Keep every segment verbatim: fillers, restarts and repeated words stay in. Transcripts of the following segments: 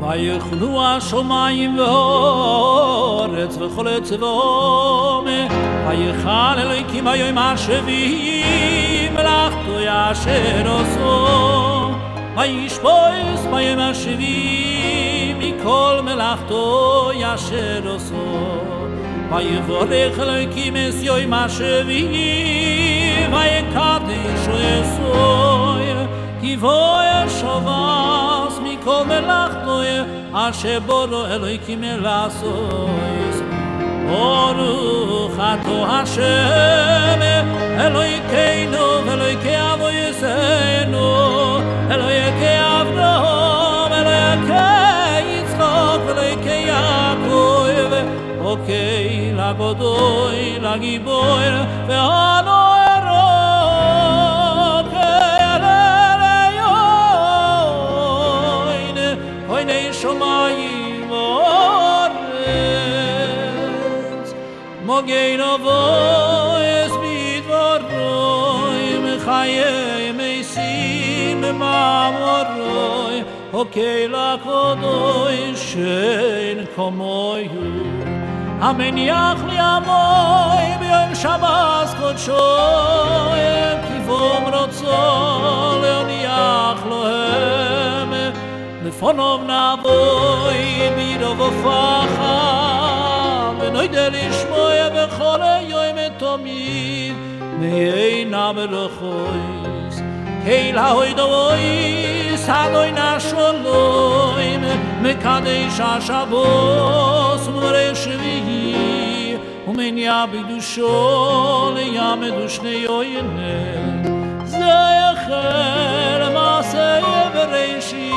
ויחנו השמיים והארץ וכל צבאם ויחל אלוהים ביום השביעי מלאכתו אשר עשו וישפוט ביום השביעי מכל מלאכתו אשר עשו ויברך אלוהים את יום השביעי ויקדשו יסוד כי בו שבס מכל מלאכתו אשר בורו אלוהים לעשות ברוך אתה השם אלוהינו ואלוהי אבותינו אלוהי אברהם אלוהי יצחק ואלוהי יעקב אוקיי לגדול לגיבור והנורא שמיים וארץ מגן אבויס בדברוי מחיי מתים במאמרוי אוקיי לקדוש שאין כמוהו המניח לי עמוי ביום שבת קודשו כי בום רצו להניח להם לפניו נבוא בירוב ופחד ונוידע לשמוע בכל יום תמיד מעינה ברחויס קהיל ההוידויס אדוני נשלום מקדש השבוס ומורה שביעי ומניע בקדושו לימדו שני יוינים זה יחל מעשה בראשית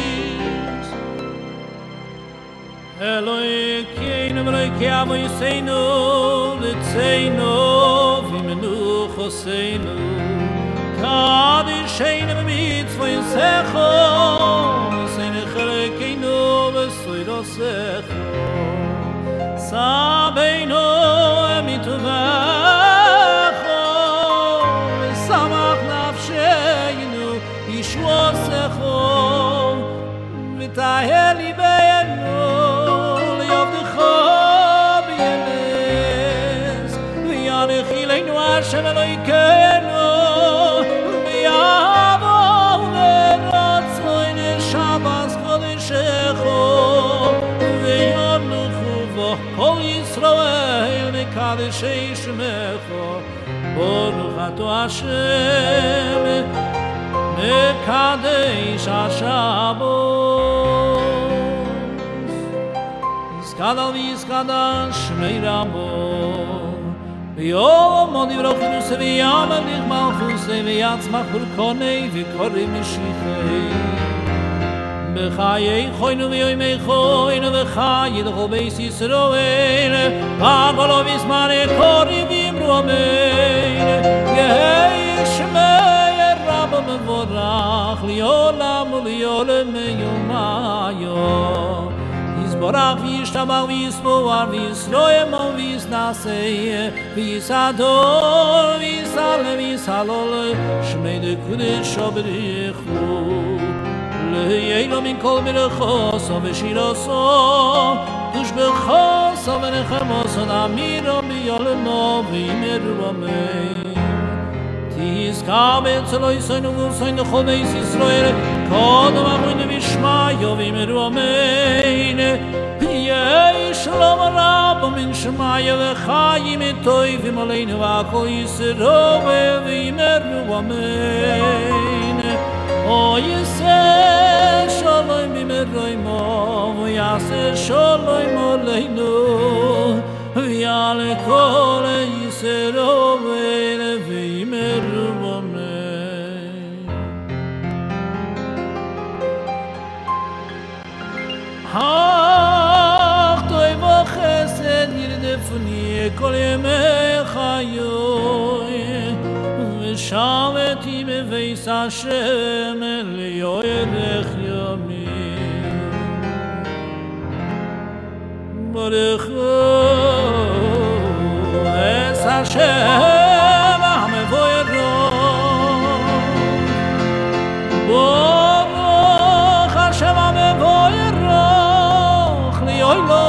אלוהינו ואלוהי אבותינו לצינו ומנוחותינו קדישנו במצוותיך ושמח חלקנו בסעודתך סבנו מטובך ושמח נפשנו ישועתך וטהר ליבנו השם אלוהינו ויבוא ורצון שבת קודשך וינוחו בו כל ישראל מקדש שמך ברוך אתה השם מקדש השבוס יזכדל ויזכדל שמי רבו ויום עוד יברוכנו ויעמליך מלכוסי ויצמח ברכוני וקורא משיחי בחיי חוינו ויומי חוינו וחיי לכל בית ישראל בגולו בזמן קורי ואמרו אמן יהי שמי רב מבורך לעולם ולעולם יומיו יזברך וישתבח ויספואר ויסלוים ויסנסי ויסדור ויסלם ויסלול שמי דקודשו בריחו ליהי מן כל ברכוסו ושירוסו תושבחוסו ונחמוסו נמירו ביולמו וימרו אמן תזכה בצלו יסוינו ורסוינו לכל בית ישראל קודם אבוינו וישמעו ויאמרו אמן יהי שלום רב מן שמיים וחיים טובים עלינו והכל ישרור ויאמרו אמן או יעשה שלום במהרה עמו ויעשה שלום עלינו ויעלה כל ישרור ויאמרו אמן אך טוב וחסד ירדפוני כל ימי חיי ושבתי בבית השם ליארך ימים ברכו את השם המבורך ברוך השם המבורך lo